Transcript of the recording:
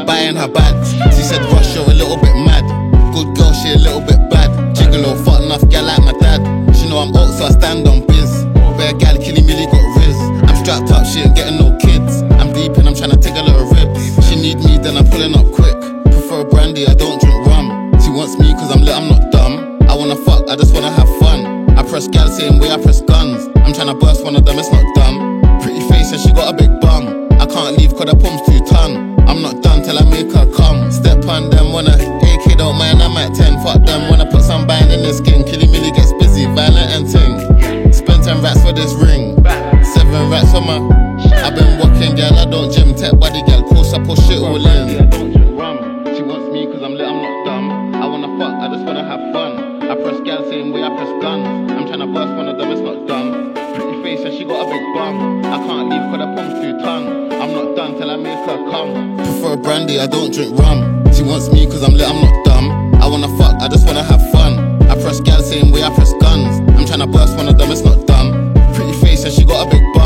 buying her bags. She said, Rush, you're a little bit mad. Good girl, she a little bit bad. Gigolo, fuck enough, gal like my dad. She know I'm out, so I stand on biz. Bare gal, Killy Millie got riz. I'm strapped up, she ain't getting no kids. I'm deep and I'm trying to take a little ribs. She need me, then I'm pulling up quick. Prefer brandy, I don't drink rum. She wants me cause I'm lit, I'm not dumb. I wanna fuck, I just wanna have fun. I press gal, same way I press guns. I'm trying to burst one of them, it's not dumb. Pretty face and she got a big bum. I can't leave cause her pump's 2 ton. I'm not done till I make her come. Step on them when a AK don't mind, I'm at 10. Fuck them when I put some bind in the skin. Killy Millie gets busy, violent and ting. Spend 10 rats for this ring, 7 rats for my. I've been walking, gal, I don't gym. Tech body, gal, course I push shit all in. I don't drink rum. She wants me cause I'm lit, I'm not dumb. I wanna fuck, I just wanna have fun. I press gal, same way I press guns. I'm trying to burst one of them, it's not dumb. Pretty face and she got a big bum. I can't leave cause her pump's 2 ton. I'm not done till I make her come. Prefer brandy, I don't drink rum. She wants me cause I'm lit, I'm not dumb. I wanna fuck, I just wanna have fun. I press gal, same way I press guns. I'm trying to burst one of them, it's not dumb. Pretty face and she got a big bum.